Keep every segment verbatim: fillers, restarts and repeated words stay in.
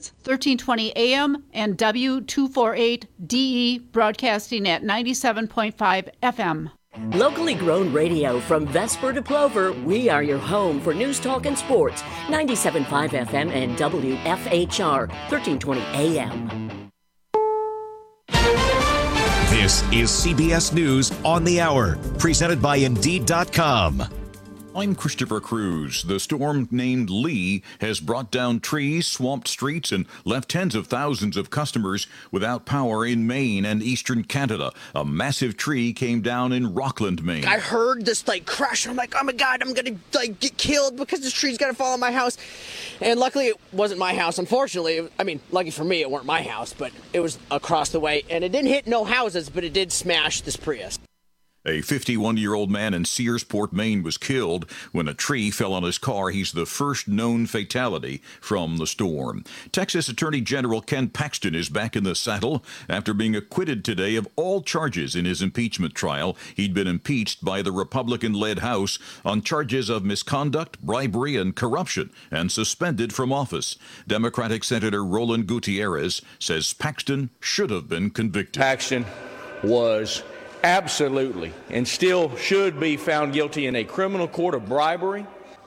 Massachusetts, thirteen twenty A M and W two forty-eight D E, broadcasting at ninety-seven point five F M. Locally grown radio from Vesper to Plover, we are your home for news, talk, and sports. ninety-seven point five F M and W F H R, thirteen twenty A M. This is C B S News on the Hour, presented by Indeed dot com. I'm Christopher Cruz. The storm named Lee has brought down trees, swamped streets, and left tens of thousands of customers without power in Maine and eastern Canada. A massive tree came down in Rockland, Maine. I heard this like crash. I'm like, oh my God, I'm going to like get killed because this tree's going to fall on my house. And luckily it wasn't my house. Unfortunately, I mean, lucky for me, it weren't my house, but it was across the way. And it didn't hit no houses, but it did smash this Prius. A fifty-one-year-old man in Searsport, Maine was killed when a tree fell on his car. He's the first known fatality from the storm. Texas Attorney General Ken Paxton is back in the saddle after being acquitted today of all charges in his impeachment trial. He'd been impeached by the Republican-led House on charges of misconduct, bribery, and corruption, and suspended from office. Democratic Senator Roland Gutierrez says Paxton should have been convicted. Paxton was absolutely and still should be found guilty in a criminal court of bribery,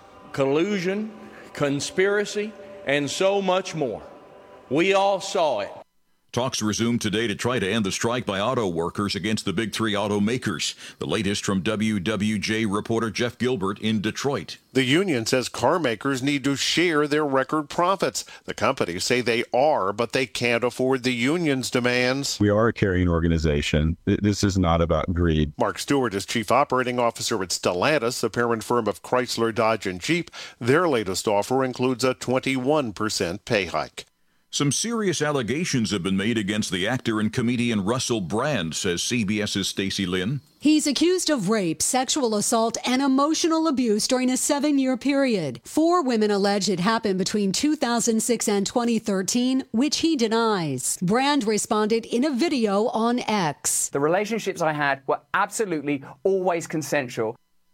collusion, conspiracy, and so much more. We all saw it. Talks resumed today to try to end the strike by auto workers against the big three automakers. The latest from W W J reporter Jeff Gilbert in Detroit. The union says car makers need to share their record profits. The companies say they are, but they can't afford the union's demands. We are a carrying organization. This is not about greed. Mark Stewart is chief operating officer at Stellantis, the parent firm of Chrysler, Dodge, and Jeep. Their latest offer includes a twenty-one percent pay hike. Some serious allegations have been made against the actor and comedian Russell Brand, says CBS's Stacey Lynn. He's accused of rape, sexual assault, and emotional abuse during a seven-year period. Four women allege it happened between two thousand six and twenty thirteen, which he denies. Brand responded in a video on X. The relationships I had were absolutely always consensual.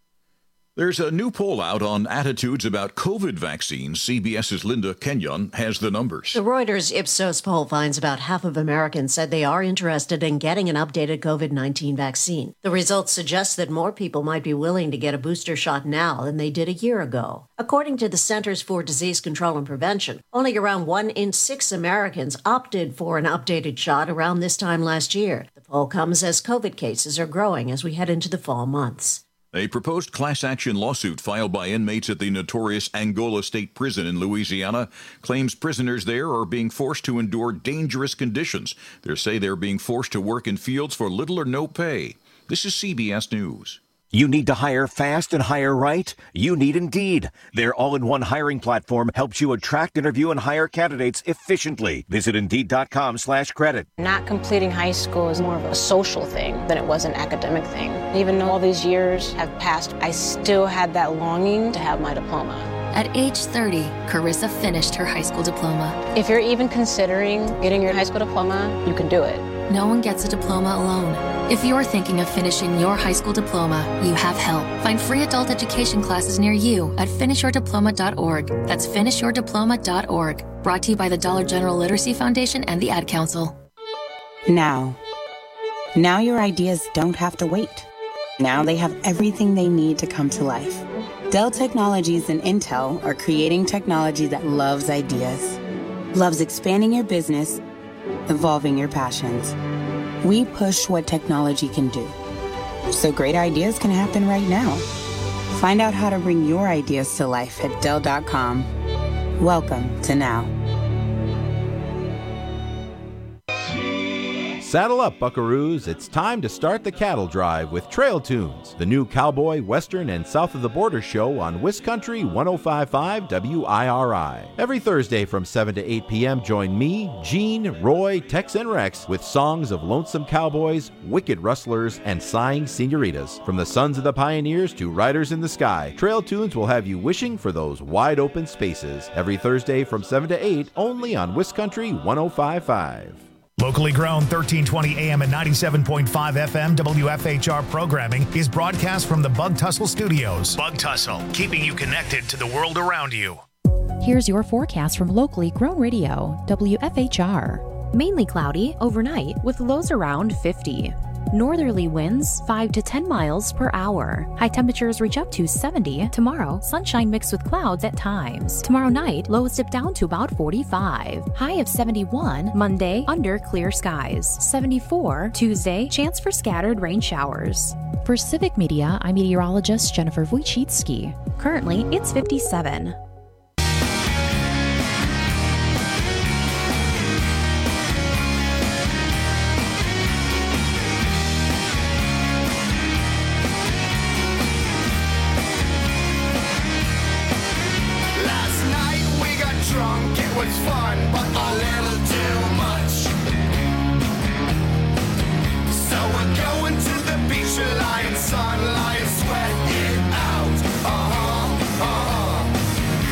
There's a new poll out on attitudes about COVID vaccines. CBS's Linda Kenyon has the numbers. The Reuters Ipsos poll finds about half of Americans said they are interested in getting an updated COVID nineteen vaccine. The results suggest that more people might be willing to get a booster shot now than they did a year ago. According to the Centers for Disease Control and Prevention, only around one in six Americans opted for an updated shot around this time last year. The poll comes as COVID cases are growing as we head into the fall months. A proposed class action lawsuit filed by inmates at the notorious Angola State Prison in Louisiana claims prisoners there are being forced to endure dangerous conditions. They say they're being forced to work in fields for little or no pay. This is C B S News. You need to hire fast and hire right? You need Indeed. Their all-in-one hiring platform helps you attract, interview, and hire candidates efficiently. Visit Indeed.com slash credit. Not completing high school is more of a social thing than it was an academic thing. Even though all these years have passed, I still had that longing to have my diploma. At age thirty, Carissa finished her high school diploma. If you're even considering getting your high school diploma, you can do it. No one gets a diploma alone. If you're thinking of finishing your high school diploma, you have help. Find free adult education classes near you at finish your diploma dot org. That's finish your diploma dot org. Brought to you by the Dollar General Literacy Foundation and the Ad Council. Now. Now your ideas don't have to wait. Now they have everything they need to come to life. Dell Technologies and Intel are creating technology that loves ideas, loves expanding your business, evolving your passions. We push what technology can do, so great ideas can happen right now. Find out how to bring your ideas to life at Dell dot com. Welcome to Now. Saddle up, buckaroos. It's time to start the cattle drive with Trail Tunes, the new cowboy, western, and south of the border show on Wiscountry one oh five point five W I R I. Every Thursday from seven to eight p.m., join me, Gene, Roy, Tex, and Rex with songs of lonesome cowboys, wicked rustlers, and sighing senoritas. From the sons of the pioneers to riders in the sky, Trail Tunes will have you wishing for those wide open spaces. Every Thursday from seven to eight, only on Wiscountry one oh five point five. Locally grown thirteen twenty A M and ninety-seven point five F M W F H R programming is broadcast from the Bug Tussle Studios. Bug Tussle, keeping you connected to the world around you. Here's your forecast from locally grown radio, W F H R. Mainly cloudy overnight with lows around fifty. Northerly winds five to ten miles per hour. High temperatures reach up to seventy. Tomorrow, sunshine mixed with clouds at times. Tomorrow night, lows dip down to about forty-five. High of seventy-one. Monday, under clear skies. seventy-four. Tuesday, chance for scattered rain showers. For Civic Media, I'm meteorologist Jennifer Wojcicki. Currently, it's fifty-seven. Was fun, but a little too much. So we're going to the beach, lying sun, lying sweat it out. Uh-huh, uh-huh.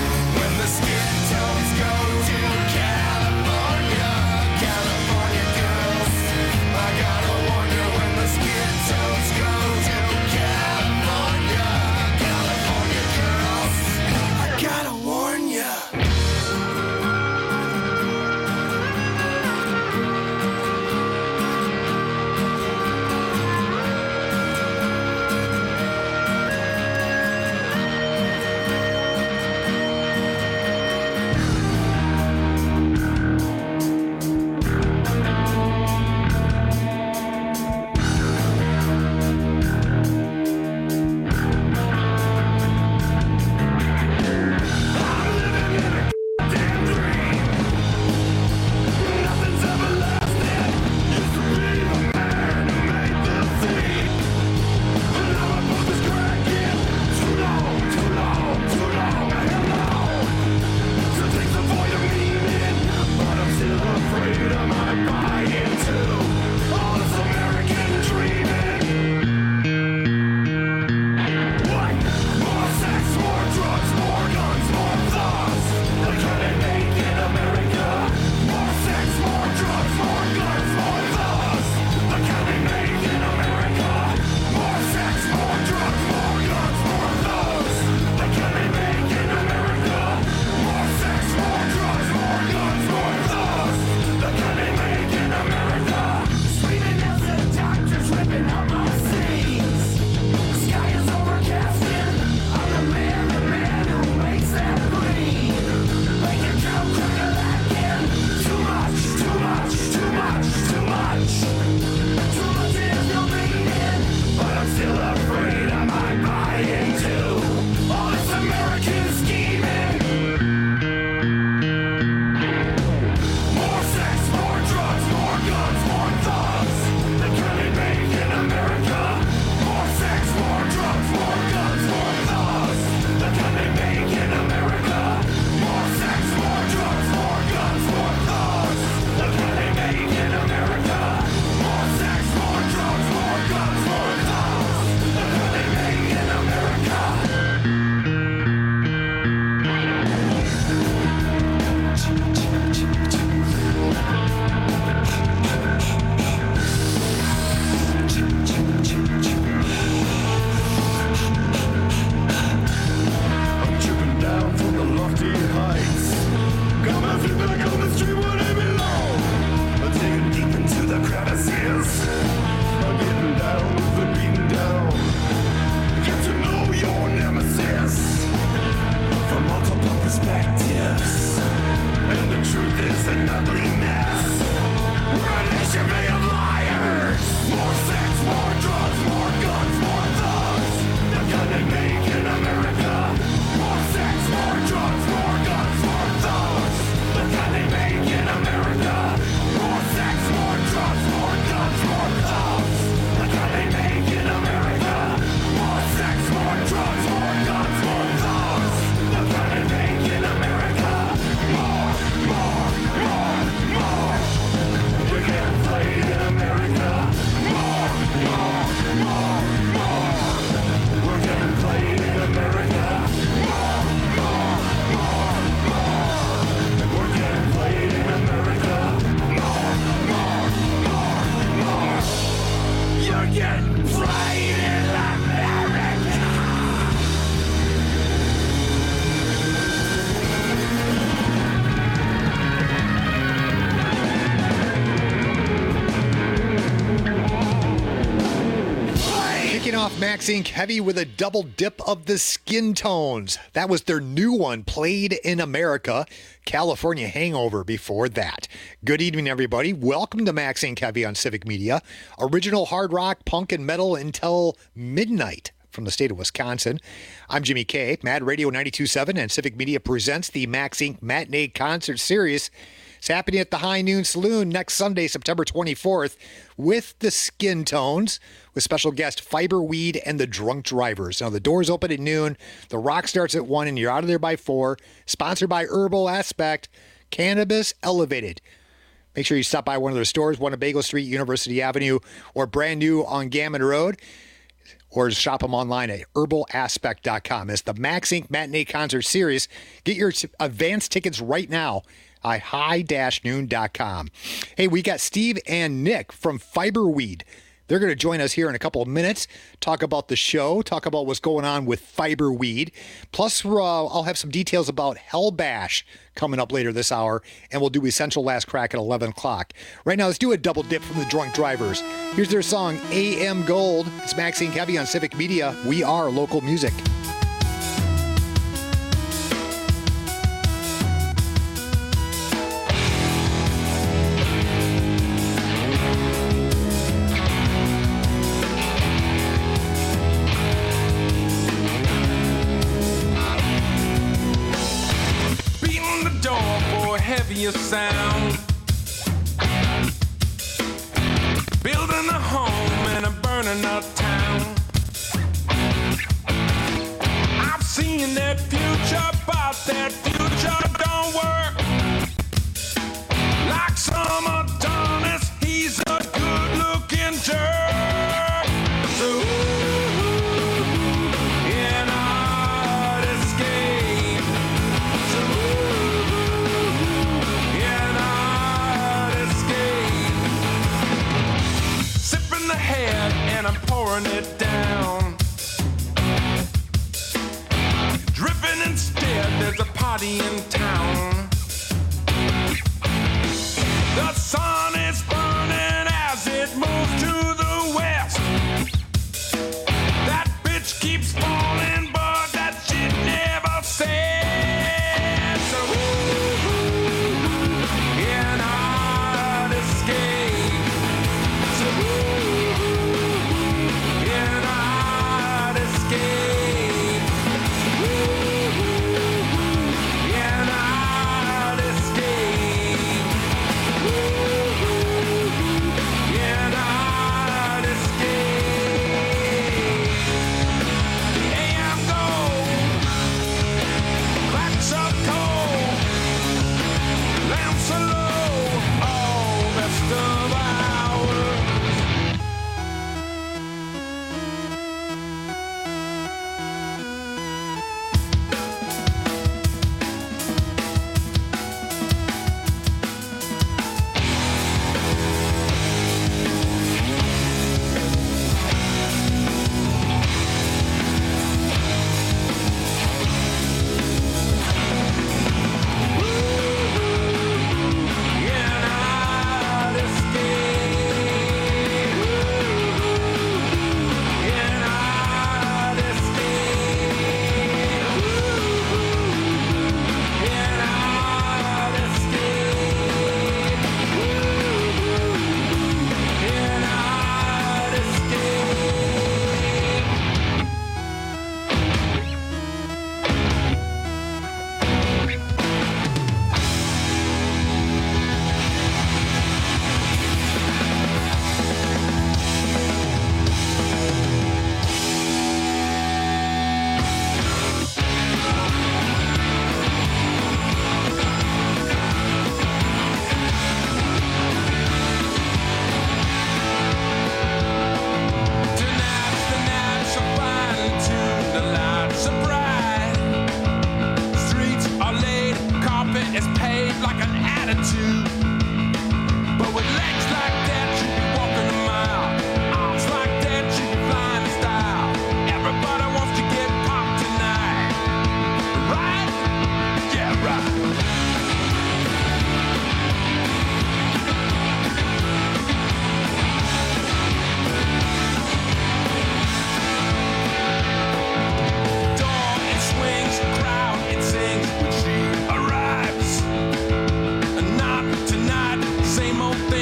off Max Incorporated. Heavy with a double dip of the Skin Tones. That was their new one, Played in America. California Hangover before that. Good evening, everybody. Welcome to Max Incorporated. Heavy on Civic Media. Original hard rock, punk, and metal until midnight from the state of Wisconsin. I'm Jimmy K. Mad Radio ninety-two point seven and Civic Media presents the Max Incorporated Matinee Concert Series. It's happening at the High Noon Saloon next Sunday, September twenty-fourth, with the Skin Tones, with special guest Fiberweed and the Drunk Drivers. Now, the doors open at noon. The rock starts at one, and you're out of there by four. Sponsored by Herbal Aspect, Cannabis Elevated. Make sure you stop by one of their stores, one on Bagel Street, University Avenue, or brand new on Gammon Road. Or shop them online at herbal aspect dot com. It's the Max Incorporated Matinee Concert Series. Get your advance tickets right now at high noon dot com. Hey, we got Steve and Nick from Fiberweed. They're going to join us here in a couple of minutes, talk about the show, talk about what's going on with Fiberweed. Plus, uh, I'll have some details about Hell Bash coming up later this hour, and we'll do Essential Last Crack at eleven o'clock. Right now, let's do a double dip from the Drunk Drivers. Here's their song, A M Gold. It's Max Incorporated. Heavy on Civic Media. We are local music. Heavier sound, building a home in a burning out town. I've seen that future, but that future don't work. Like some Adonis, he's a good-looking jerk. So in our escape, head and I'm pouring it down, dripping instead. There's a party in town. The sun is burning as it moves to the west. That bitch keeps falling, but that shit never said. So in our escape, so in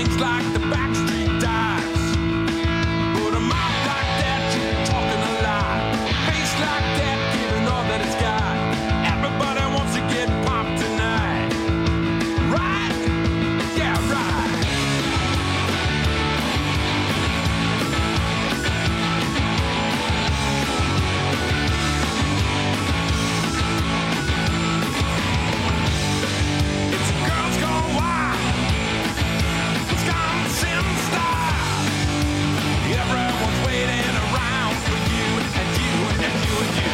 things like the Backstreet Dives. But a mouth like that, you're talking a lie. Face like that, giving all that it's got. Everybody wants to get popped tonight. Right? Yeah, right. It's a girls gone wild. Wisconsin style. Everyone's waiting around for you and you and you and you.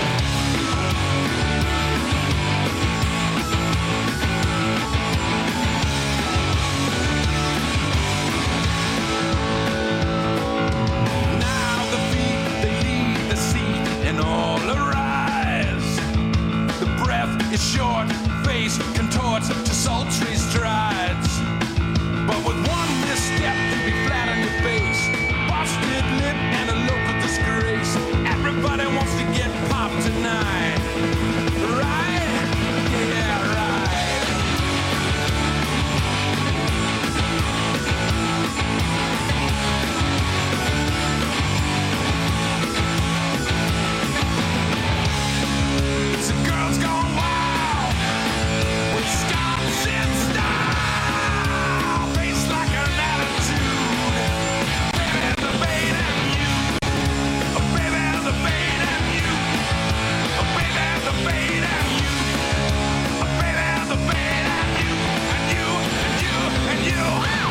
Now the feet, they leave the seat and all arise. The breath is short, face contorts to sultry strides. But with one misstep, you'll be flat on your face. Busted lip and a local disgrace. Everybody wants to get popped tonight. Right? Yeah, right. It's a girls gone wild. Wisconsin style. Face like an attitude. Baby, the bait and you. Oh, baby, the bait and you. Oh, baby, the bait and you. Oh, baby, the bait and you. And you, and you, and you.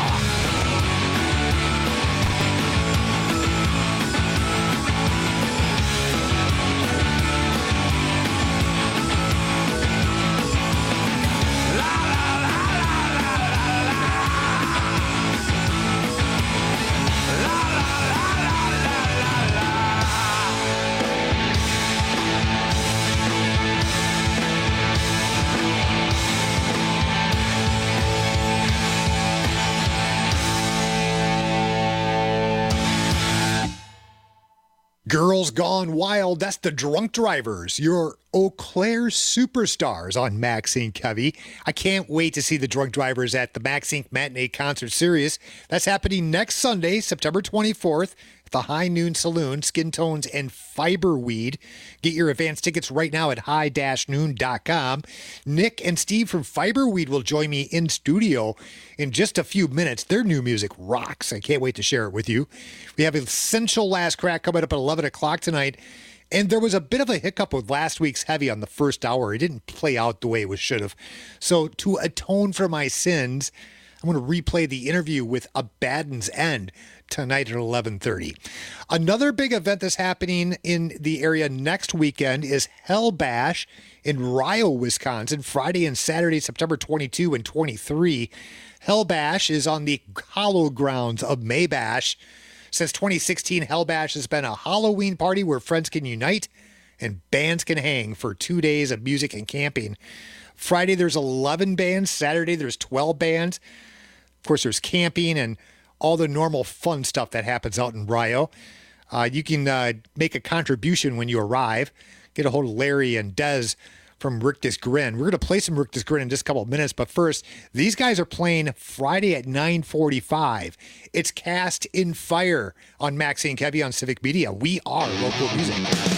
Girls Gone Wild, that's the Drunk Drivers, your Eau Claire superstars on Maxine Kevy. I can't wait to see the Drunk Drivers at the Maxine Matinee Concert Series. That's happening next Sunday, September twenty-fourth, at the High Noon Saloon, Skin Tones and Fiberweed. Get your advance tickets right now at high dash noon dot com. Nick and Steve from Fiberweed will join me in studio in just a few minutes. Their new music rocks. I can't wait to share it with you. We have Essential Last Crack coming up at eleven o'clock tonight. And there was a bit of a hiccup with last week's Heavy on the first hour. It didn't play out the way it should have. So to atone for my sins, I'm going to replay the interview with Abaddon's End tonight at eleven thirty. Another big event that's happening in the area next weekend is Hell Bash in Rio, Wisconsin, Friday and Saturday, September twenty-second and twenty-third. Hell Bash is on the hollow grounds of Maybash. Since twenty sixteen, Hell Bash has been a Halloween party where friends can unite and bands can hang for two days of music and camping. Friday, there's eleven bands. Saturday, there's twelve bands. Of course, there's camping and all the normal fun stuff that happens out in Rio. Uh, you can uh, make a contribution when you arrive. Get a hold of Larry and Des from Rictus Grin. We're going to play some Rictus Grin in just a couple of minutes, but first, these guys are playing Friday at nine forty-five. It's Cast in Fire on Maxine Kevy on Civic Media. We are local music.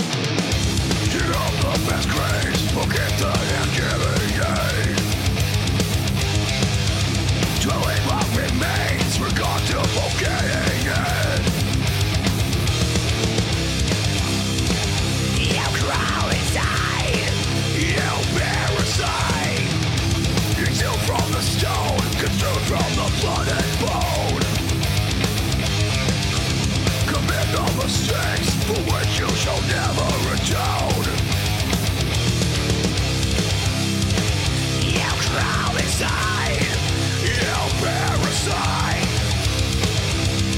Get up the best grades, forget the M J A. Dwelling what remains, forgot to forgetting it. You crawl inside, you parasite. Exiled from the stone, consumed from the blood and bone. Commit no mistakes, for which you shall never atone. You crawl inside, you parasite.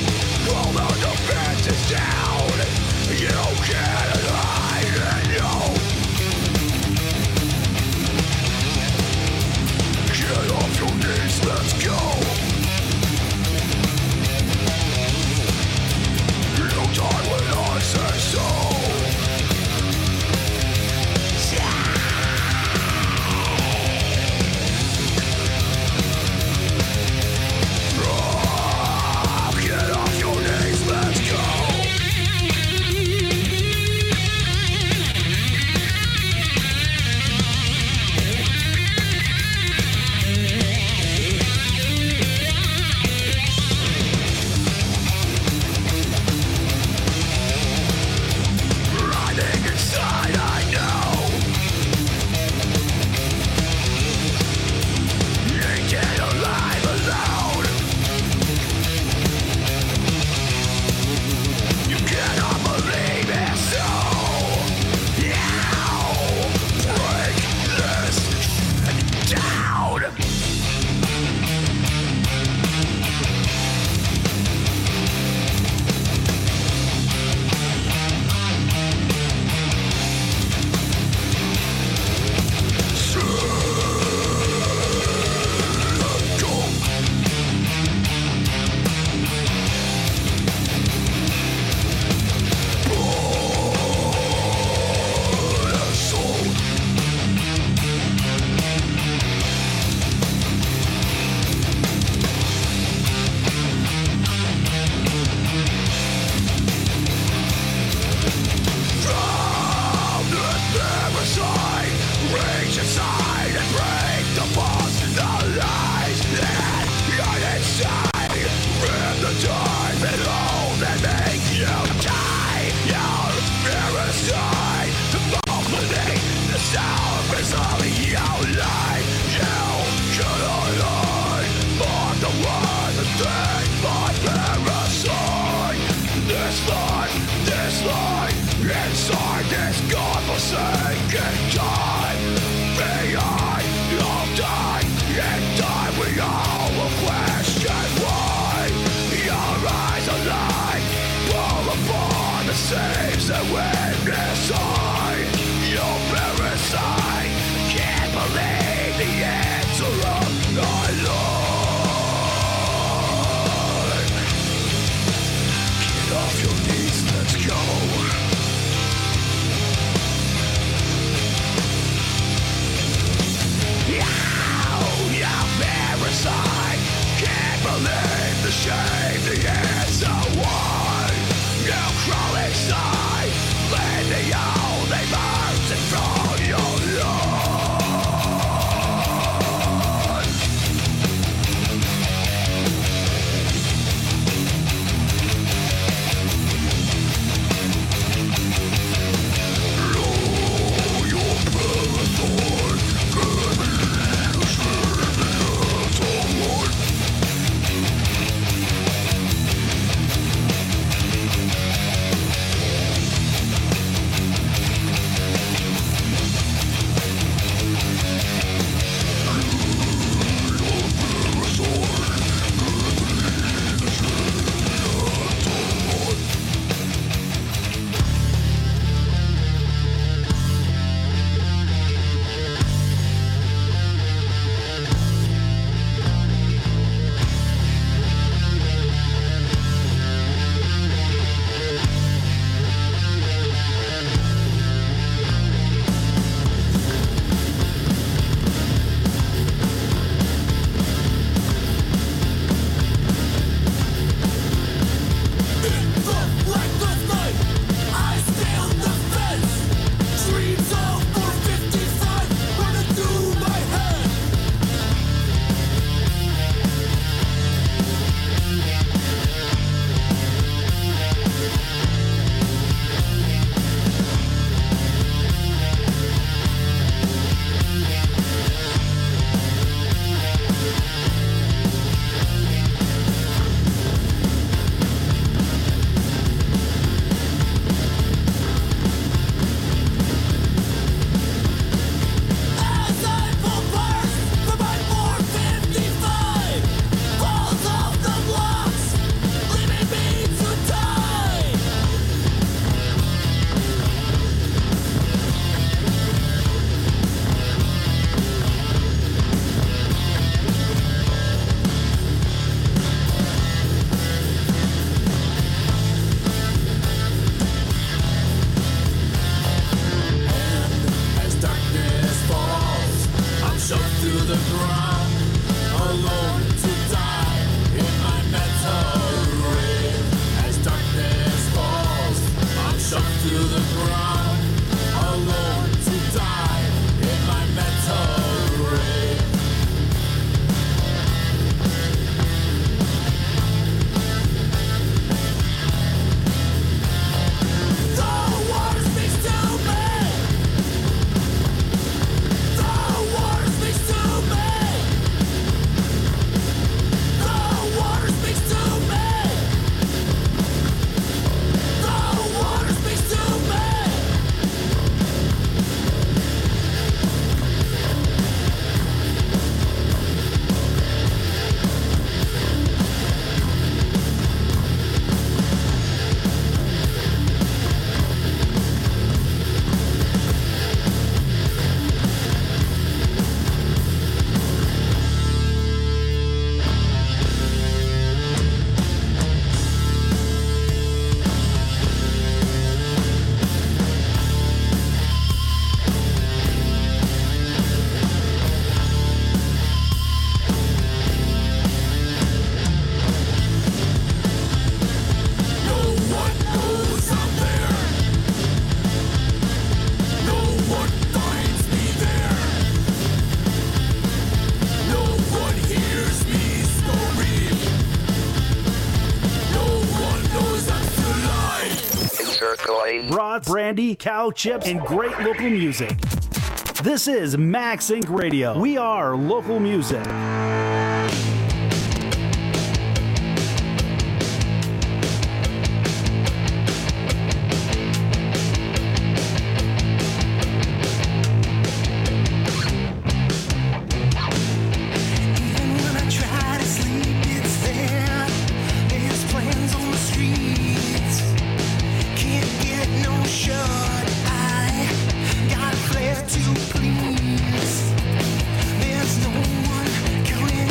Brats, brandy, cow chips, and great local music. This is Max Incorporated. Radio. We are local music. To please, there's no one counting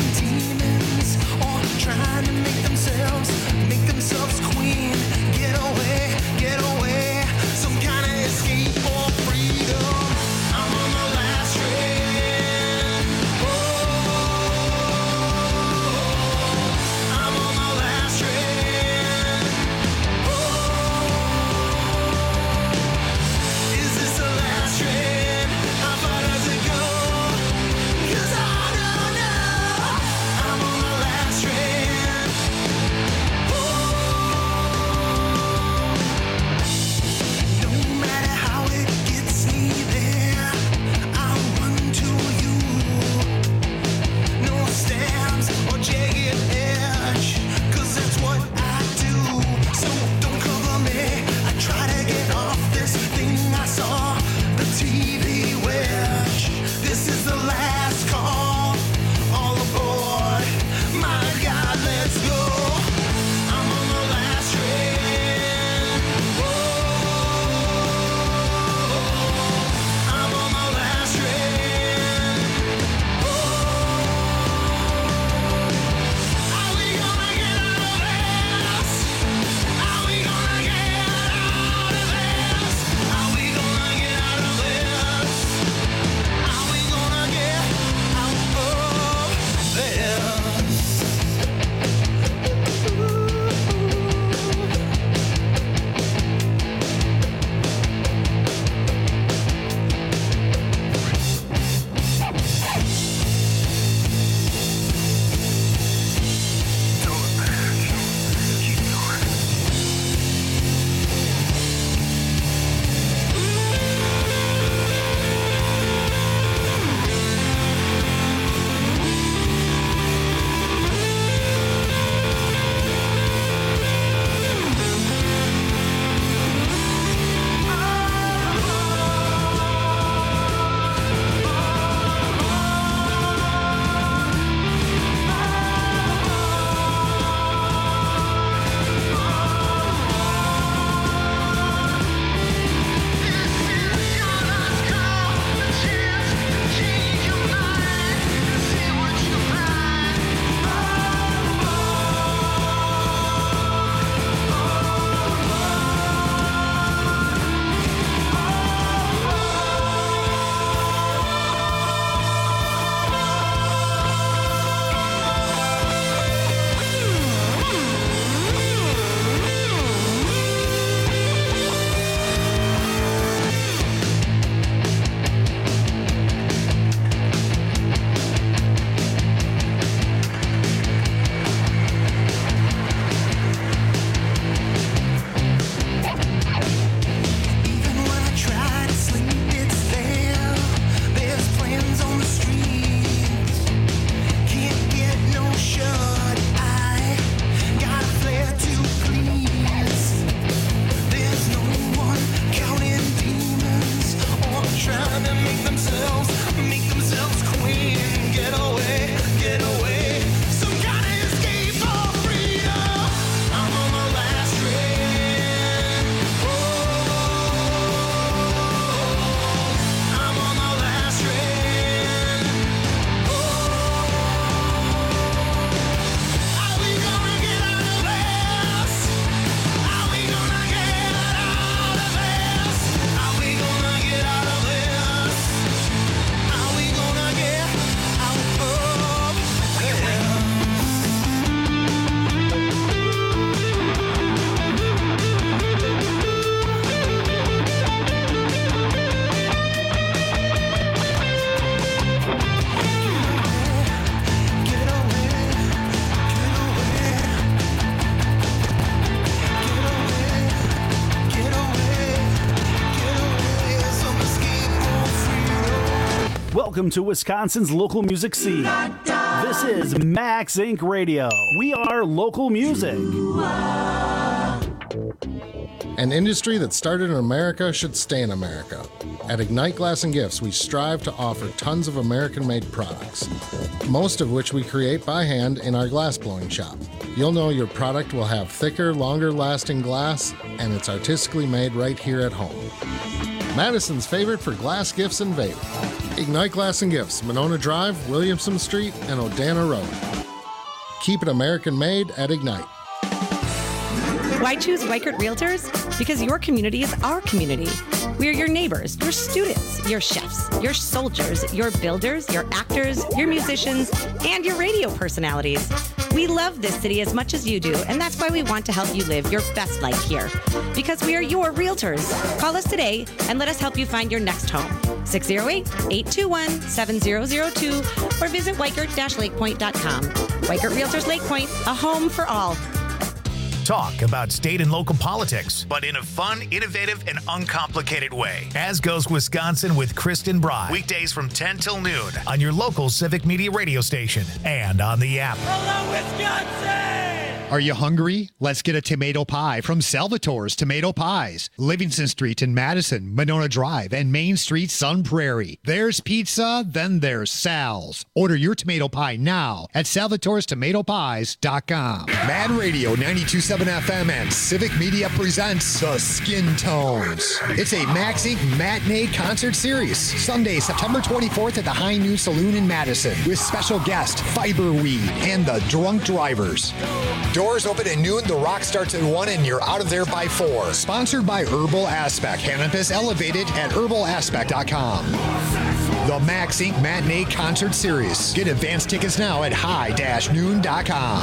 Welcome to Wisconsin's local music scene. This is Max Inc Radio. We are local music. An industry that started in America should stay in America. At Ignite Glass and Gifts, we strive to offer tons of American-made products, most of which we create by hand in our glass blowing shop. You'll know your product will have thicker, longer-lasting glass, and it's artistically made right here at home. Madison's favorite for glass gifts and vapor. Ignite Glass and Gifts, Monona Drive, Williamson Street, and Odana Road. Keep it American-made at Ignite. Why choose Weichert Realtors? Because your community is our community. We are your neighbors, your students, your chefs, your soldiers, your builders, your actors, your musicians, and your radio personalities. We love this city as much as you do, and that's why we want to help you live your best life here. Because we are your realtors. Call us today and let us help you find your next home. six oh eight, eight two one, seven oh oh two or visit weichert dash lakepoint dot com. Weichert Realtors Lake Point, a home for all. Talk about state and local politics, but in a fun, innovative, and uncomplicated way. As Goes Wisconsin with Kristen Bry. Weekdays from ten till noon on your local Civic Media radio station and on the app. Hello, Wisconsin! Are you hungry? Let's get a tomato pie from Salvatore's Tomato Pies. Livingston Street in Madison, Monona Drive, and Main Street, Sun Prairie. There's pizza, then there's Sal's. Order your tomato pie now at salvatores tomato pies dot com. Mad Radio ninety-two point seven F M and Civic Media presents The Skin Tones. It's a Max Incorporated matinee concert series. Sunday, September twenty-fourth at the High Noon Saloon in Madison with special guest Fiberweed and the Drunk Drivers. Doors open at noon, the rock starts at one, and you're out of there by four. Sponsored by Herbal Aspect. Cannabis elevated at herbal aspect dot com. The Max Incorporated Matinee Concert Series. Get advance tickets now at high dash noon dot com.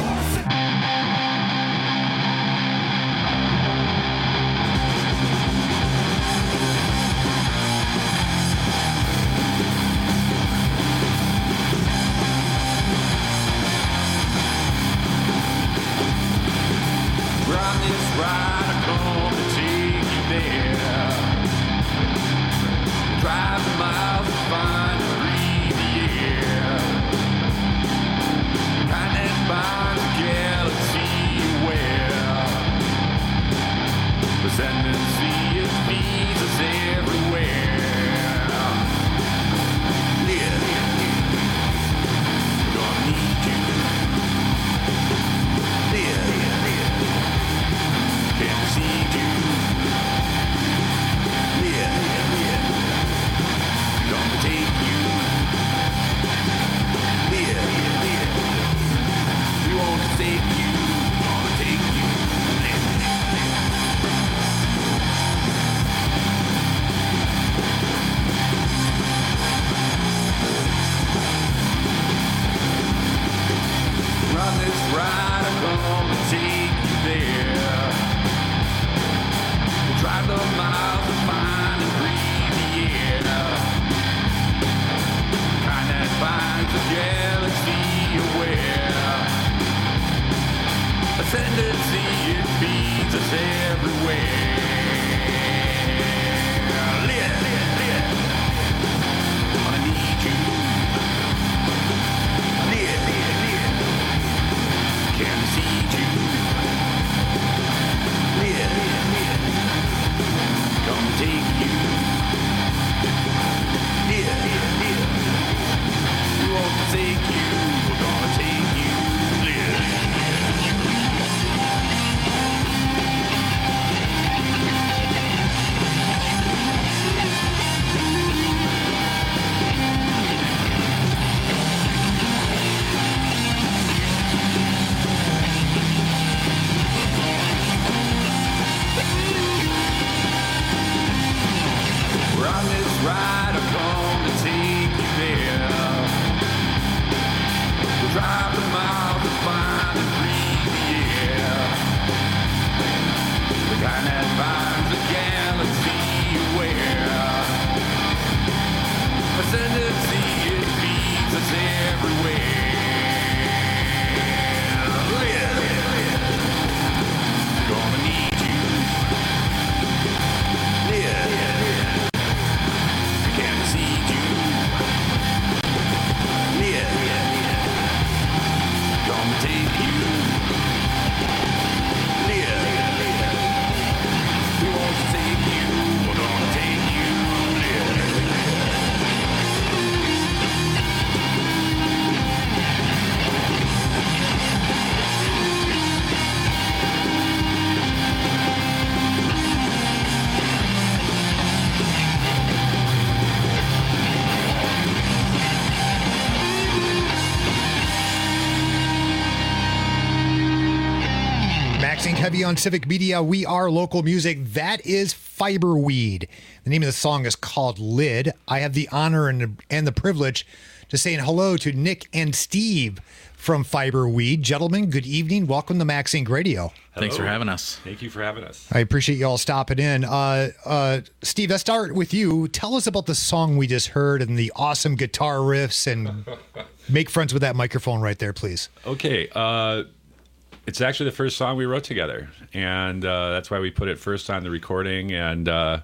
Heavy on Civic Media. We are local music. That is Fiberweed. The name of the song is called Lid. I have the honor and, and the privilege to say hello to Nick and Steve from Fiberweed. Gentlemen, good evening. Welcome to Max Incorporated Radio. Hello. Thanks for having us. Thank you for having us. I appreciate you all stopping in. Uh, uh, Steve, let's start with you. Tell us about the song we just heard and the awesome guitar riffs, and make friends with that microphone right there, please. Okay. Uh, It's actually the first song we wrote together, and uh, that's why we put it first on the recording. And uh,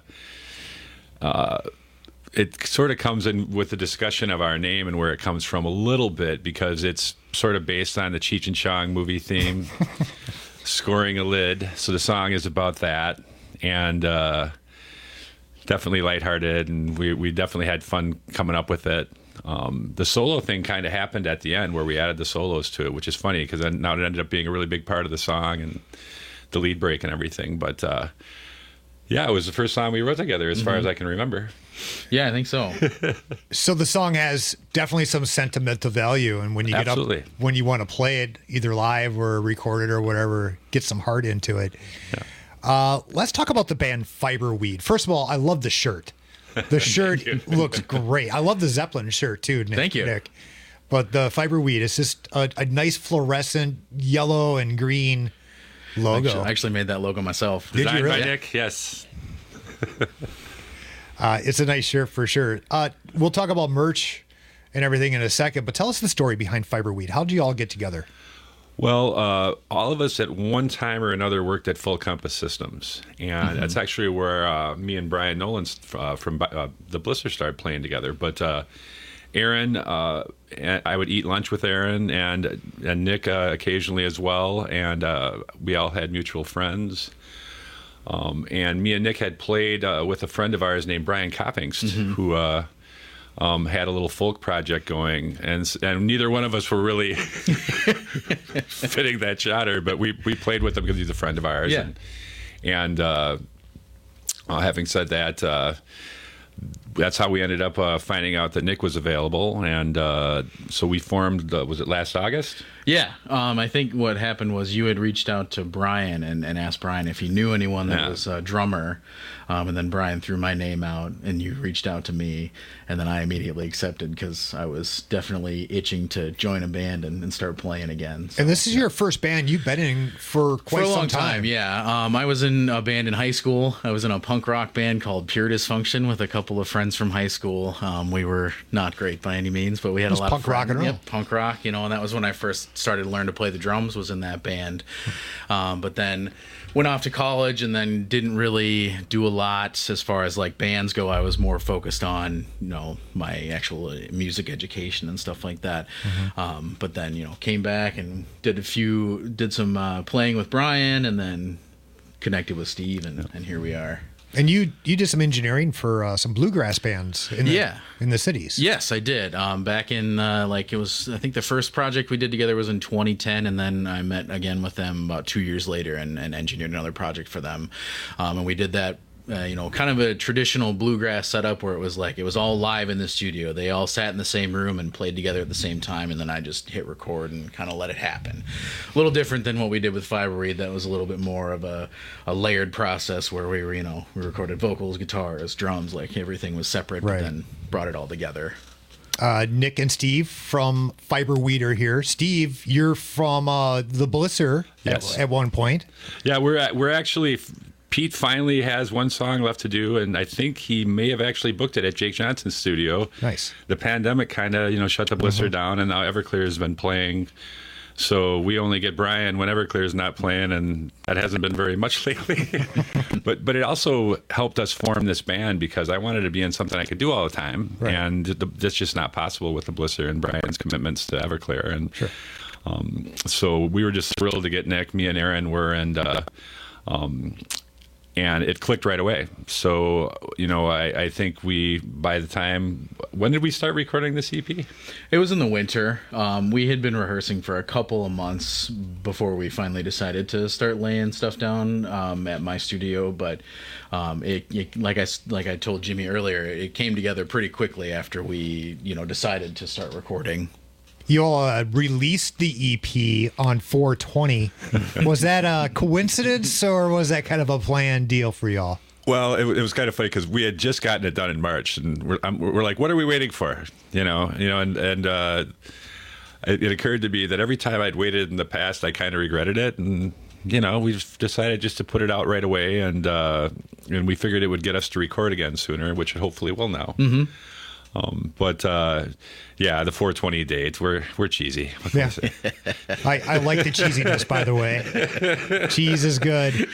uh, it sort of comes in with the discussion of our name and where it comes from a little bit, because it's sort of based on the Cheech and Chong movie theme. scoring a lid. So the song is about that, and uh, definitely lighthearted, and we, we definitely had fun coming up with it. Um, the solo thing kind of happened at the end where we added the solos to it, which is funny because then now it ended up being a really big part of the song and the lead break and everything. But uh, yeah, it was the first song we wrote together as mm-hmm. far as I can remember. Yeah, I think so. So the song has definitely some sentimental value, and when you get Absolutely. up, when you want to play it either live or recorded or whatever, get some heart into it. Yeah. Uh, let's talk about the band Fiberweed. First of all, I love the shirt. The shirt looks great. I love the Zeppelin shirt too, Nick. Thank you. Nick. But the Fiberweed is just a, a nice fluorescent yellow and green logo. Actually, I actually made that logo myself. Did Designed you really? by Nick? Yes. uh, it's a nice shirt for sure. Uh, we'll talk about merch and everything in a second, but tell us the story behind Fiberweed. How did you all get together? Well, uh, all of us at one time or another worked at Full Compass Systems, and mm-hmm. that's actually where uh, me and Brian Nolan uh, from uh, the Blister started playing together. But uh, Aaron, uh, I would eat lunch with Aaron and and Nick uh, occasionally as well, and uh, we all had mutual friends. Um, and me and Nick had played uh, with a friend of ours named Brian Coppingst, mm-hmm. who. Uh, Um, had a little folk project going, and and neither one of us were really fitting that genre, but we, we played with him because he's a friend of ours. Yeah. And, and uh, uh, having said that, uh, that's how we ended up uh, finding out that Nick was available, and uh, so we formed. Uh, was it last August? Yeah, um, I think what happened was you had reached out to Brian and, and asked Brian if he knew anyone that Yeah. was a drummer, um, and then Brian threw my name out, and you reached out to me, and then I immediately accepted because I was definitely itching to join a band and, and start playing again. So, and this is your first band you've been in for quite for a long some time. time. Yeah, um, I was in a band in high school. I was in a punk rock band called Pure Dysfunction with a couple of friends from high school. Um, we were not great by any means, but we had It was a lot punk of fun. rock and roll. Yep, punk rock, you know, and that was when I first started to learn to play the drums, was in that band. Um, but then went off to college and then didn't really do a lot as far as like bands go. I was more focused on, you know, my actual music education and stuff like that. Mm-hmm. Um, but then, you know, came back and did a few, did some uh, playing with Brian, and then connected with Steve, and, and here we are. And you you did some engineering for uh, some bluegrass bands in the, yeah. in the cities. Yes, I did. Um, back in, uh, like, it was, I think the first project we did together was in twenty ten, and then I met again with them about two years later and, and engineered another project for them. Um, and we did that, uh, you know, kind of a traditional bluegrass setup where it was like, it was all live in the studio. They all sat in the same room and played together at the same time, and then I just hit record and kind of let it happen. A little different than what we did with Fiberweed. That was a little bit more of a, a layered process where we were, you know, we recorded vocals, guitars, drums, like everything was separate, Right. but then brought it all together. Uh, Nick and Steve from Fiberweed are here. Steve, you're from uh, the Blister Yes. at, at one point. Yeah, we're at, we're actually. Pete finally has one song left to do, and I think he may have actually booked it at Jake Johnson's studio. Nice. The pandemic kind of, you know, shut the Blister Mm-hmm. down, and now Everclear has been playing. So we only get Brian when Everclear's not playing, and that hasn't been very much lately. but but it also helped us form this band because I wanted to be in something I could do all the time, Right. and the, that's just not possible with the Blister and Brian's commitments to Everclear. And Sure. um, so we were just thrilled to get Nick. Me and Aaron were, and uh, um, and it clicked right away. So, you know, I, I think we, by the time, when did we start recording this E P? It was in the winter. Um, we had been rehearsing for a couple of months before we finally decided to start laying stuff down um, at my studio. But um, it, it, like I like I told Jimmy earlier, it came together pretty quickly after we, you know, decided to start recording. You all uh, released the E P on four twenty. Was that a coincidence, or was that kind of a planned deal for y'all? Well, it, it was kind of funny because we had just gotten it done in March, and we're, I'm, we're like, "What are we waiting for?" You know, you know, and and uh, it, it occurred to me that every time I'd waited in the past, I kind of regretted it, and you know, we decided just to put it out right away, and uh, and we figured it would get us to record again sooner, which it hopefully will now. Mm-hmm. Um, but uh, yeah, the four twenty date, we're we're cheesy. What can Yeah. I say? I, I like the cheesiness, by the way. Cheese is good.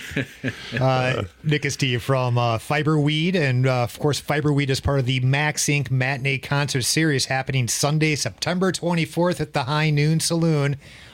Uh, Nick and Steve from uh, Fiberweed, and uh, of course, Fiberweed is part of the Max Incorporated. Matinee Concert Series happening Sunday, September twenty-fourth at the High Noon Saloon.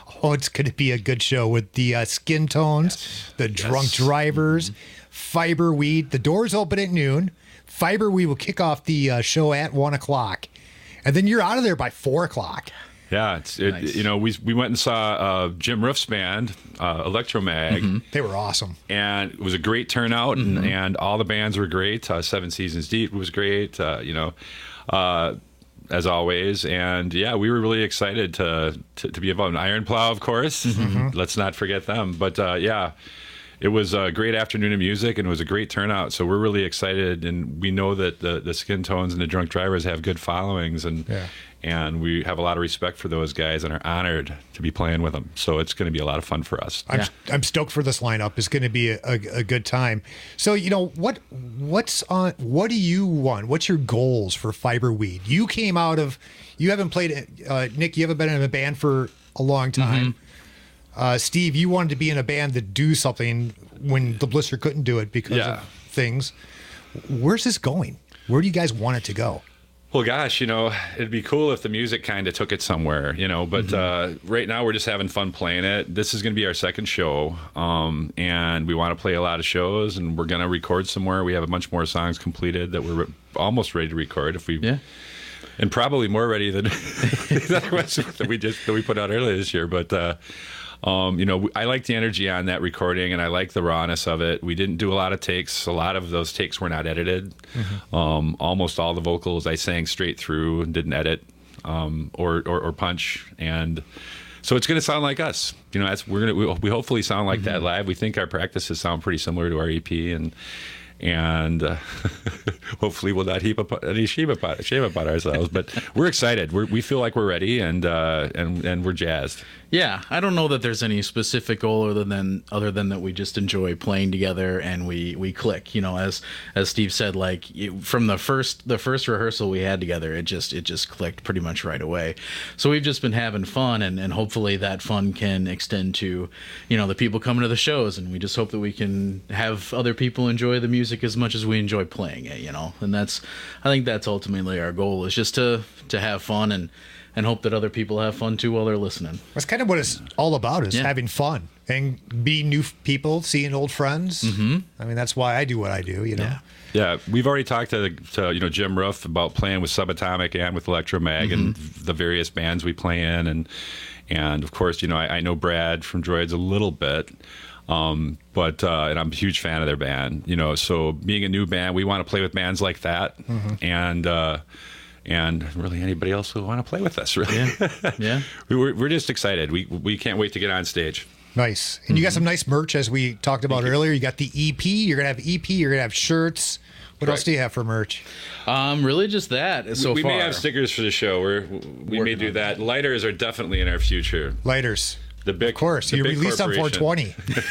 Oh, it's going to be a good show with the uh, Skin Tones, yes. the Drunk yes. Drivers, mm-hmm. Fiberweed. The doors open at noon. Fiberweed will kick off the uh, show at one o'clock. And then you're out of there by four o'clock. Yeah, it's it, nice. You know, we we went and saw uh, Jim Ruff's band, uh, Electromag. Mm-hmm. They were awesome, and it was a great turnout, mm-hmm. and, and all the bands were great. Uh, Seven Seasons Deep was great, uh, you know, uh, as always. And yeah, we were really excited to to, to be involved. Iron Plow, of course. Mm-hmm. Let's not forget them. But uh, yeah. It was a great afternoon of music, and it was a great turnout. So we're really excited, and we know that the, the Skin Tones and the Drunk Drivers have good followings, and yeah. and we have a lot of respect for those guys and are honored to be playing with them. So it's going to be a lot of fun for us. I'm, yeah. I'm stoked for this lineup. It's going to be a, a, a good time. So, you know, what what's on? What do you want? What's your goals for Fiberweed? You came out of, you haven't played, uh, Nick, you haven't been in a band for a long time. Mm-hmm. Uh, Steve, you wanted to be in a band that do something when the Blister couldn't do it because yeah. of things. Where's this going? Where do you guys want it to go? Well, gosh, you know, it'd be cool if the music kind of took it somewhere, you know, but mm-hmm. uh, right now we're just having fun playing it. This is going to be our second show, um, and we want to play a lot of shows, and we're going to record somewhere. We have a bunch more songs completed that we're re- almost ready to record if we... Yeah. And probably more ready than the other ones that we just that we put out earlier this year, but... Uh, Um, you know, I like the energy on that recording, and I like the rawness of it. We didn't do a lot of takes. A lot of those takes were not edited. Mm-hmm. Um, almost all the vocals I sang straight through and didn't edit um, or, or or punch. And so it's going to sound like us. You know, that's we're gonna we, we hopefully sound like mm-hmm. that live. We think our practices sound pretty similar to our E P, and and uh, hopefully we'll not heap up any shame about shame about ourselves. But we're excited. We're, we feel like we're ready, and uh, and and we're jazzed. Yeah, I don't know that there's any specific goal other than other than that we just enjoy playing together and we, we click. You know, as as Steve said, like it, from the first the first rehearsal we had together, it just it just clicked pretty much right away. So we've just been having fun, and, and hopefully that fun can extend to, you know, the people coming to the shows, and we just hope that we can have other people enjoy the music as much as we enjoy playing it. You know, and that's I think that's ultimately our goal, is just to to have fun and. And hope that other people have fun too while they're listening. That's kind of what it's all about, is yeah. having fun and meeting new people, seeing old friends. Mm-hmm. I mean, that's why I do what I do, you know. Yeah, yeah. We've already talked to, to you know Jim Ruff about playing with Subatomic and with Electromag mm-hmm. and the various bands we play in, and and of course, you know, I, I know Brad from Droids a little bit. Um, but uh, and I'm a huge fan of their band, you know. So being a new band, we want to play with bands like that, mm-hmm. and. Uh, And really, anybody else who want to play with us, really. Yeah, yeah. we're, we're just excited. We we can't wait to get on stage. Nice. And mm-hmm. you got some nice merch, as we talked about Thank earlier. You. you got the E P. You're gonna have E P. You're gonna have shirts. What Correct. else do you have for merch? Um, really just that. So we, we far. may have stickers for the show. We're, we Working may do that. that. Lighters are definitely in our future. Lighters. The big, of course, you released on four twenty.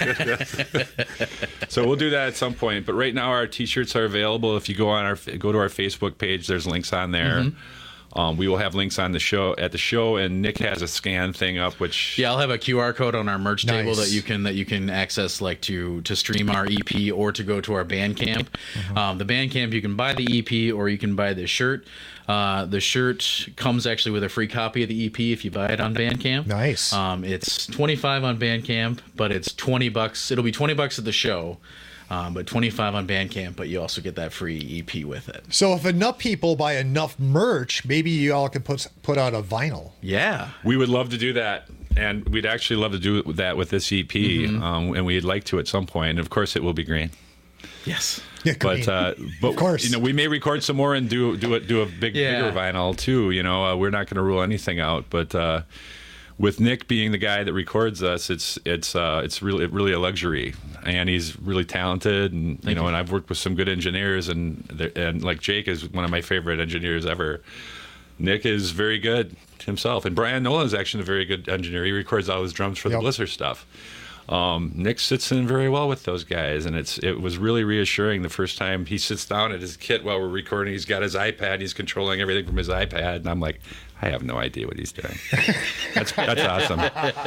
So we'll do that at some point. But right now, our T-shirts are available. If you go on our go to our Facebook page, there's links on there. Mm-hmm. Um, we will have links on the show at the show, and Nick has a scan thing up, which yeah, I'll have a Q R code on our merch nice. table that you can that you can access, like to to stream our E P or to go to our Bandcamp. Mm-hmm. Um, the Bandcamp, you can buy the E P or you can buy the shirt. Uh, the shirt comes actually with a free copy of the E P if you buy it on Bandcamp. Nice. Um, it's twenty-five on Bandcamp, but it's twenty bucks. It'll be twenty bucks at the show, um, but twenty-five on Bandcamp. But you also get that free E P with it. So if enough people buy enough merch, maybe you all can put put out a vinyl. Yeah, we would love to do that, and we'd actually love to do that with this E P, mm-hmm. um, and we'd like to at some point. And of course, it will be green. Yes. Yeah, but uh, but of course, you know, we may record some more and do do it do a big yeah. bigger vinyl too. You know, uh, we're not going to rule anything out. But uh, with Nick being the guy that records us, it's it's uh, it's really really a luxury, and he's really talented, and you Thank know, you. and I've worked with some good engineers, and and like Jake is one of my favorite engineers ever. Nick is very good himself, and Brian Nolan is actually a very good engineer. He records all his drums for yep. the Blizzard stuff. Um, Nick sits in very well with those guys, and it's it was really reassuring the first time he sits down at his kit while we're recording. He's got his iPad, he's controlling everything from his iPad, and I'm like, I have no idea what he's doing. That's that's awesome.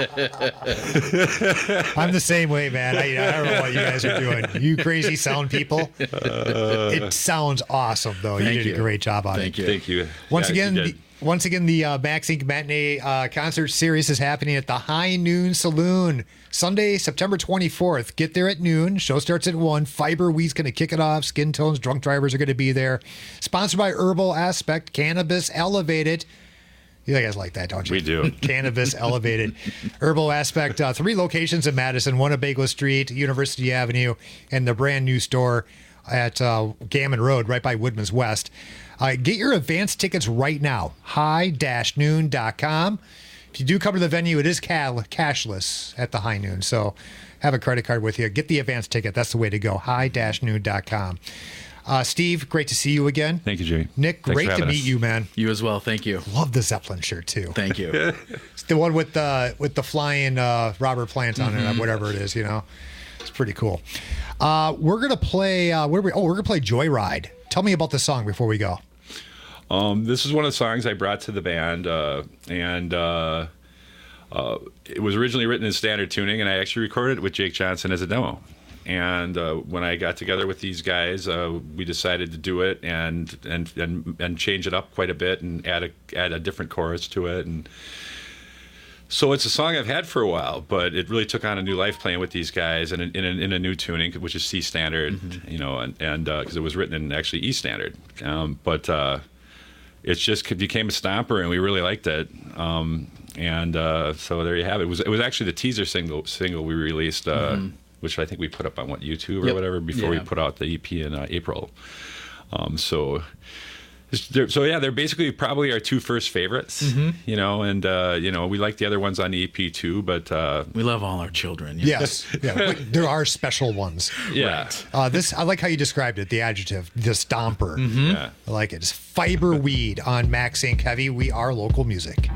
I'm the same way, man. I, I don't know what you guys are doing. You crazy sound people. Uh, it sounds awesome, though. You did you. a great job on Thank it. you. Thank you. Once yeah, again, the, Once again, the uh, Max Incorporated. Matinee uh, concert series is happening at the High Noon Saloon Sunday, September twenty-fourth. Get there at noon. Show starts at one. Fiber Weed's going to kick it off. Skin Tones, Drunk Drivers are going to be there. Sponsored by Herbal Aspect, Cannabis Elevated. You guys like that, don't you? We do. Cannabis Elevated. Herbal Aspect, uh, three locations in Madison, one at Bagel Street, University Avenue, and the brand new store at uh, Gammon Road, right by Woodman's West. Uh, get your advance tickets right now, high dash noon dot com. If you do come to the venue, it is ca- cashless at the High Noon, so have a credit card with you. Get the advance ticket. That's the way to go, high dash noon dot com. Uh, Steve, great to see you again. Thank you, Jimmy. Nick, Thanks great for to having meet us. you, man. You as well. Thank you. Love the Zeppelin shirt, too. Thank you. It's the one with the, with the flying uh, Robert Plant on Mhm. it, whatever it is, you know. It's pretty cool. Uh, we're going to play, uh, what are we, oh, we're going to play Joyride. Tell me about the song before we go. Um, this is one of the songs I brought to the band, uh, and uh, uh, it was originally written in standard tuning, and I actually recorded it with Jake Johnson as a demo. And uh, when I got together with these guys, uh, we decided to do it and, and and and change it up quite a bit and add a add a different chorus to it. And so it's a song I've had for a while, but it really took on a new life playing with these guys and in, in, a, in a new tuning, which is C standard, mm-hmm. you know, and and because uh, it was written in actually E standard, um, but. Uh, It's just became a stomper, and we really liked it. Um, and uh, so there you have it. It was it was actually the teaser single single we released, uh, Mhm. which I think we put up on what YouTube or Yep. whatever before Yeah. we put out the E P in uh, April. Um, so. They're, so yeah, they're basically probably our two first favorites, Mhm. you know, and uh, you know we like the other ones on the E P too, but uh, we love all our children. Yes, yeah, but there are special ones. Yeah. Right. Uh, this I like how you described it. The adjective, the stomper. Mhm. Yeah. I like it. It's Fiber Weed on Max Inc Heavy. We are local music.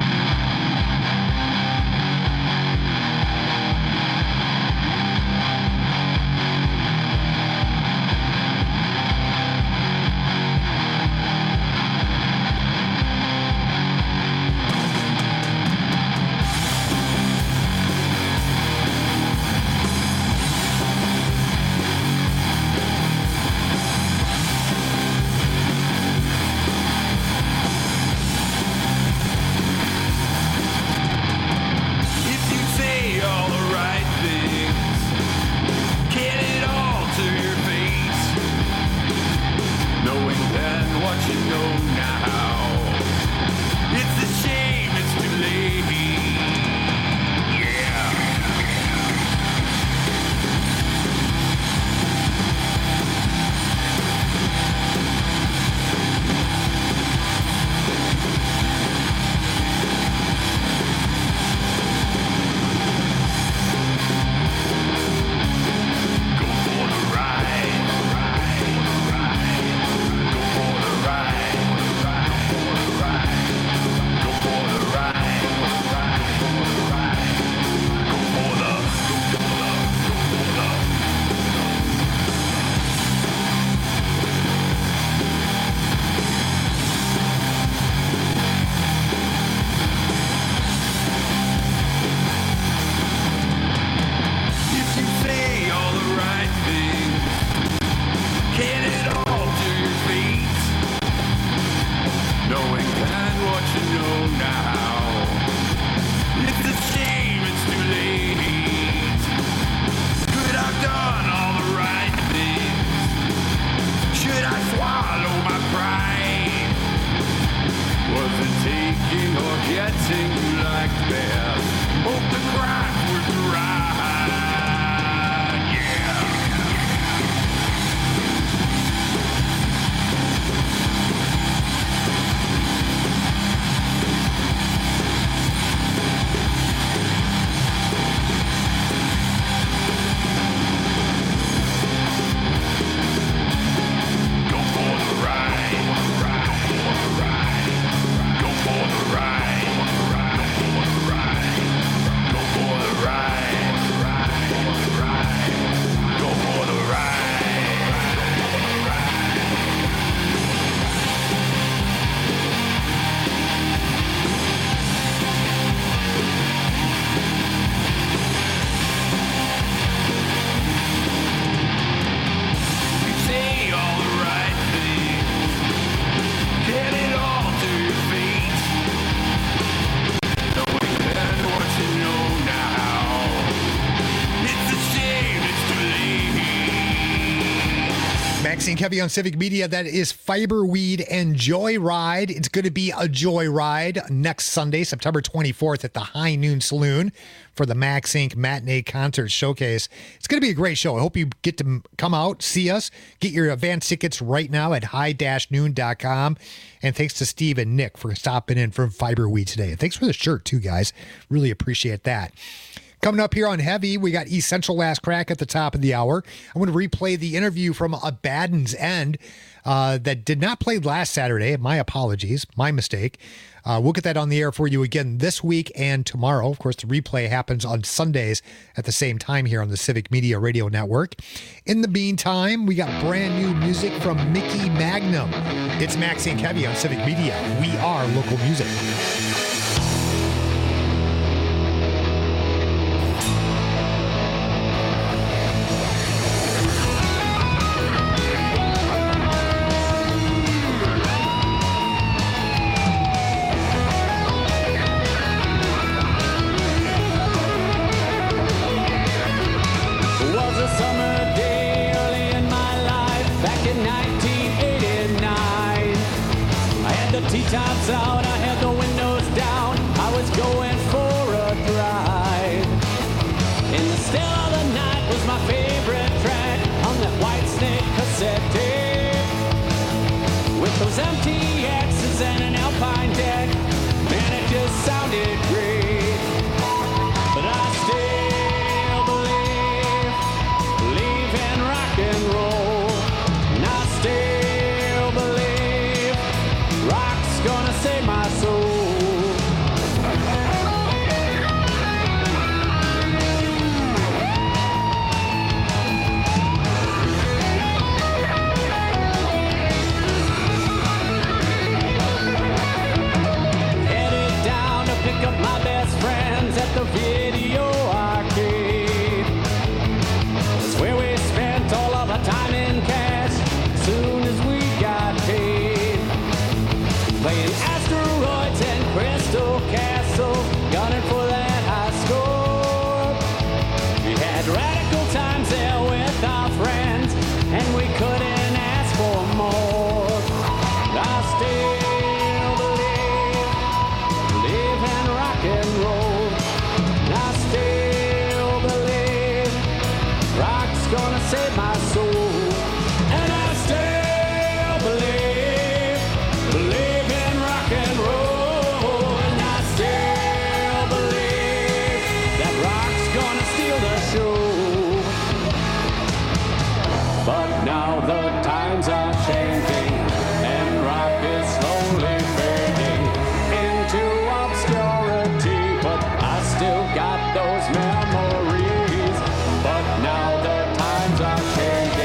Maxine Kevy on Civic Media. That is Fiberweed and Joyride. It's going to be a joyride next Sunday, September twenty-fourth at the High Noon Saloon for the Max Incorporated. Matinee Concert Showcase. It's going to be a great show. I hope you get to come out, see us, get your advance tickets right now at high dash noon dot com. And thanks to Steve and Nick for stopping in from Fiberweed today. And thanks for the shirt too, guys. Really appreciate that. Coming up here on Heavy, we got Essential Last Crack at the top of the hour. I'm going to replay the interview from Abaddon's End uh, that did not play last Saturday. My apologies. My mistake. Uh, we'll get that on the air for you again this week and tomorrow. Of course, the replay happens on Sundays at the same time here on the Civic Media Radio Network. In the meantime, we got brand new music from Mickey Magnum. It's Maxine Kevy on Civic Media. We are local music. Tops out, I had the windows down, I was going for a drive. In the still of the night was my favorite track on that White Snake cassette tape. With those M T X's and an Alpine deck, man, it just sounded great. But I still believe, believe in rock and roll. And I still believe rock's gonna save my soul. Headed down to pick up my best friends at the video arcade. That's where we spent all of our time in cash soon as we got paid. Playing asteroids and crystal castles, gunning for that high score. We had radical times there with our friends, and we couldn't ask for more. I still believe, believe in rock and roll. I still believe rock's gonna save my soul. And I still believe, believe in rock and roll. And I still believe that rock's gonna steal the show. But now the times are changing, and rock is slowly fading into obscurity. But I still got those memories. But now the times are changing.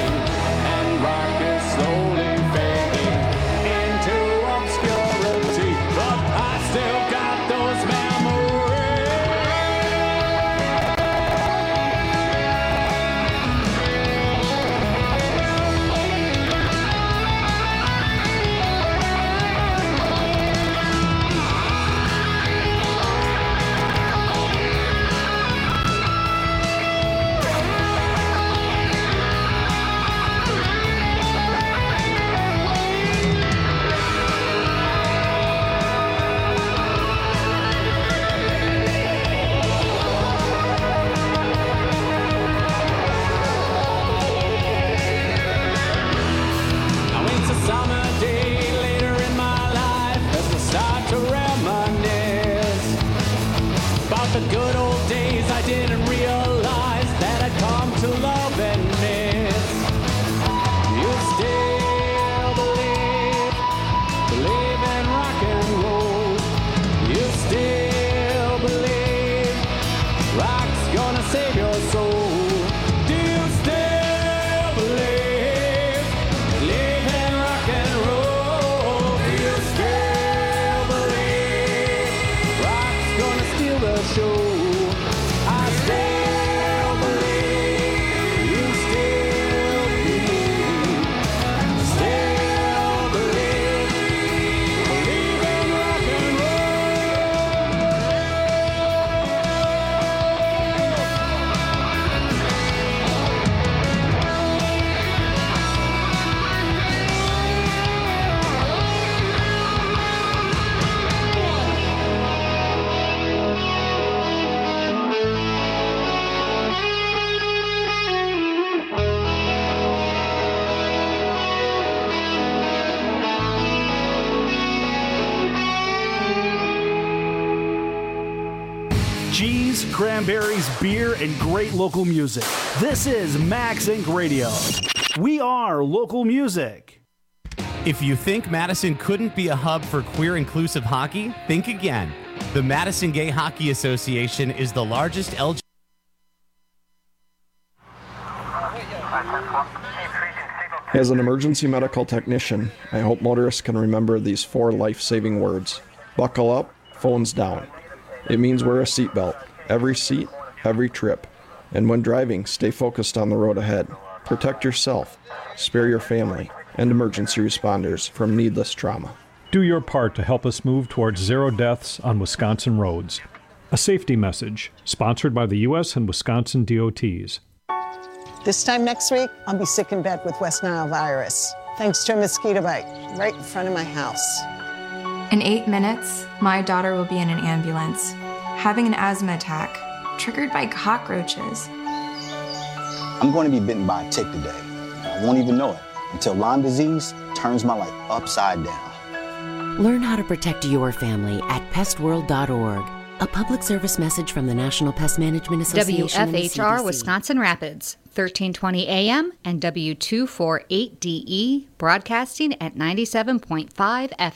cranberries, beer, and great local music. This is Max Inc Radio. We are local music. If you think Madison couldn't be a hub for queer-inclusive hockey, think again. The Madison Gay Hockey Association is the largest L G B T As an emergency medical technician, I hope motorists can remember these four life-saving words. Buckle up, phones down. It means wear a seatbelt, every seat, every trip. And when driving, stay focused on the road ahead. Protect yourself, spare your family, and emergency responders from needless trauma. Do your part to help us move towards zero deaths on Wisconsin roads. A safety message, sponsored by the U S and Wisconsin D O Ts. This time next week, I'll be sick in bed with West Nile virus, thanks to a mosquito bite right in front of my house. In eight minutes, my daughter will be in an ambulance, having an asthma attack, triggered by cockroaches. I'm going to be bitten by a tick today. I won't even know it until Lyme disease turns my life upside down. Learn how to protect your family at pest world dot org. A public service message from the National Pest Management Association. W F H R Wisconsin Rapids, thirteen twenty A M and W two forty-eight D E, broadcasting at ninety-seven point five F